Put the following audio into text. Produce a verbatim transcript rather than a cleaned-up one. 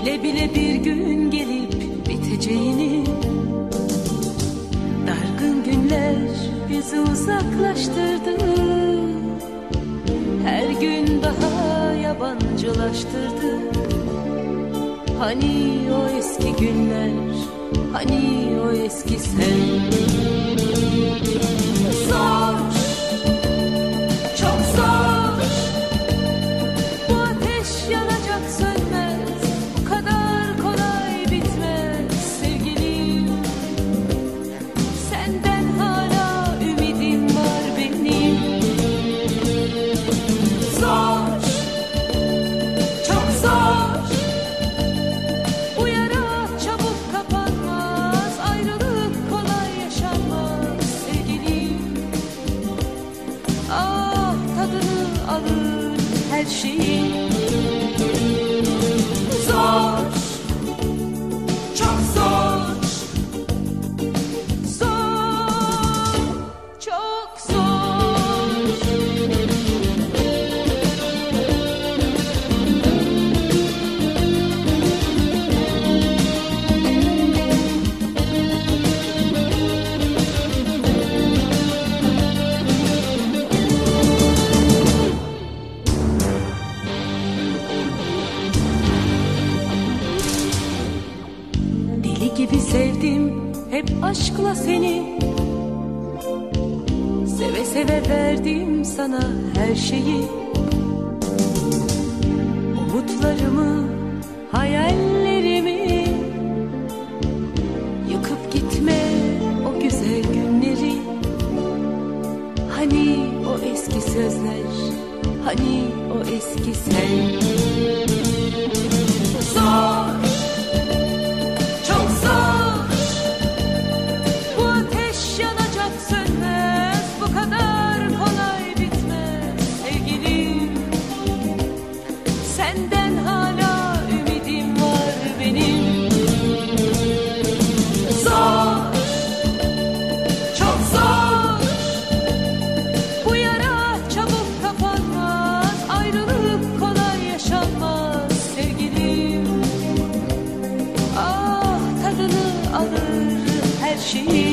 Bile bile bir gün gelip biteceğini, dargın günler bizi uzaklaştırdı. Her gün daha yabancılaştırdı. Hani o eski günler, hani o eski sen. Zor, çok zor. Bu ateş yanacak sönmez, bu kadar kolay bitmez sevgilim. Senden hala ümidim var benim. Zor, çok zor. Bu yara çabuk kapanmaz, ayrılık kolay yaşanmaz sevgilim. Ah, tadını alır her şeyin. Zor, çok zor. Zor, çok zor. Deli gibi sevdim hep aşkla seni. Seve seve verdim sana her şeyi. Umutlarımı, hayallerimi, yıkıp gitme o güzel günleri. Hani o eski sözler, hani o eski sen. Zor, çok zor. Bu ateş yanacak sönmez, bu kadar kolay bitmez sevgilim. Senden hala ümidim var benim. Zor, çok zor. Bu yara çabuk kapanmaz, ayrılık kolay yaşanmaz sevgilim. Ah, tadını alır her şeyi.